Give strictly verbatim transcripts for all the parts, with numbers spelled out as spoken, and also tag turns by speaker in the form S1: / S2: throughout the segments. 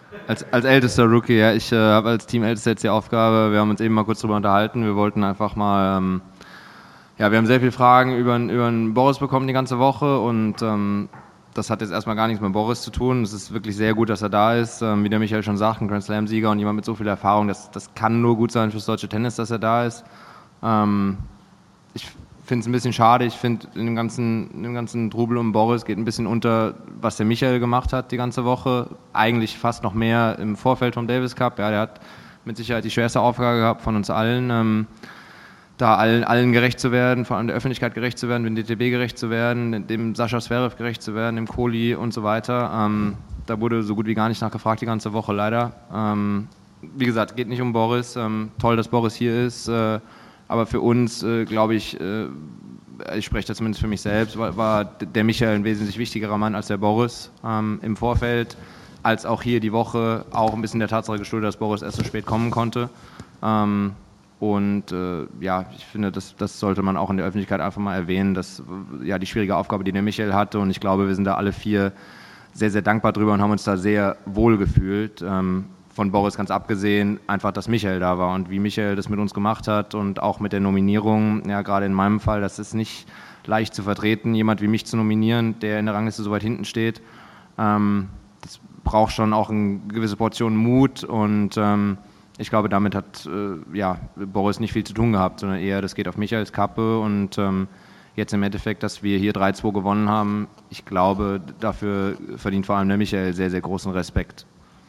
S1: Als, als ältester Rookie, ja. Ich äh, habe als Teamältester jetzt die Aufgabe, wir haben uns eben mal kurz drüber unterhalten, wir wollten einfach mal, ähm, ja, wir haben sehr viele Fragen über, über den Boris bekommen die ganze Woche und ähm, das hat jetzt erstmal gar nichts mit Boris zu tun. Es ist wirklich sehr gut, dass er da ist. Ähm, wie der Michael schon sagt, ein Grand Slam-Sieger und jemand mit so viel Erfahrung, das, das kann nur gut sein fürs deutsche Tennis, dass er da ist. Ähm, ich finde es ein bisschen schade. Ich finde, in dem ganzen, in dem ganzen Trubel um Boris geht ein bisschen unter, was der Michael gemacht hat die ganze Woche. Eigentlich fast noch mehr im Vorfeld vom Davis Cup. Ja, der hat mit Sicherheit die schwerste Aufgabe gehabt von uns allen. Ähm, da allen, allen gerecht zu werden, vor allem der Öffentlichkeit gerecht zu werden, dem D T B gerecht zu werden, dem Sascha Zverev gerecht zu werden, dem Kohli und so weiter. Ähm, da wurde so gut wie gar nicht nachgefragt die ganze Woche, leider. Ähm, wie gesagt, geht nicht um Boris. Ähm, toll, dass Boris hier ist. Äh, aber für uns, äh, glaube ich, äh, ich spreche da zumindest für mich selbst, war, war der Michael ein wesentlich wichtigerer Mann als der Boris ähm, im Vorfeld, als auch hier die Woche, auch ein bisschen der Tatsache geschuldet, dass Boris erst so spät kommen konnte. Ähm, Und äh, ja, ich finde, das, das sollte man auch in der Öffentlichkeit einfach mal erwähnen, dass ja die schwierige Aufgabe, die der Michael hatte, und ich glaube, wir sind da alle vier sehr, sehr dankbar drüber und haben uns da sehr wohl gefühlt. Ähm, von Boris ganz abgesehen, einfach, dass Michael da war und wie Michael das mit uns gemacht hat und auch mit der Nominierung, ja, gerade in meinem Fall, das ist nicht leicht zu vertreten, jemand wie mich zu nominieren, der in der Rangliste so weit hinten steht. Ähm, das braucht schon auch eine gewisse Portion Mut und ähm, ich glaube, damit hat äh, ja, Boris nicht viel zu tun gehabt, sondern eher, das geht auf Michaels Kappe und ähm, jetzt im Endeffekt, dass wir hier drei zwei gewonnen haben, ich glaube, dafür verdient vor allem der Michael sehr, sehr großen Respekt.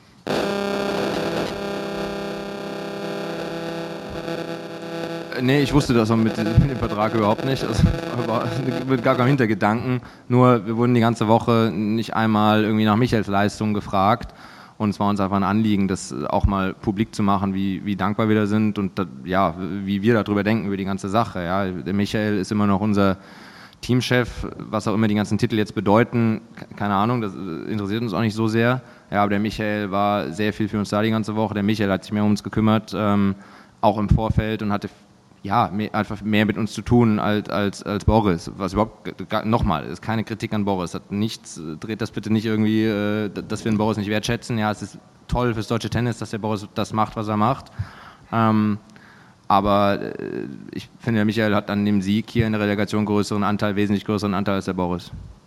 S1: Nee, ich wusste das mit, mit dem Vertrag überhaupt nicht. Das war mit gar keinem Hintergedanken. Nur, wir wurden die ganze Woche nicht einmal irgendwie nach Michaels Leistung gefragt. Und es war uns einfach ein Anliegen, das auch mal publik zu machen, wie, wie dankbar wir da sind und da, ja, wie wir darüber denken, über die ganze Sache. Ja. Der Michael ist immer noch unser Teamchef, was auch immer die ganzen Titel jetzt bedeuten, keine Ahnung, das interessiert uns auch nicht so sehr. Ja, aber der Michael war sehr viel für uns da die ganze Woche. Der Michael hat sich mehr um uns gekümmert, ähm, auch im Vorfeld und hatte ja, mehr, einfach mehr mit uns zu tun als, als, als Boris. Was überhaupt, nochmal, ist keine Kritik an Boris. Hat nichts, dreht das bitte nicht irgendwie, äh, dass wir den Boris nicht wertschätzen. Ja, es ist toll fürs deutsche Tennis, dass der Boris das macht, was er macht. Ähm, aber äh, ich finde, der Michael hat an dem Sieg hier in der Relegation größeren Anteil, wesentlich größeren Anteil als der Boris.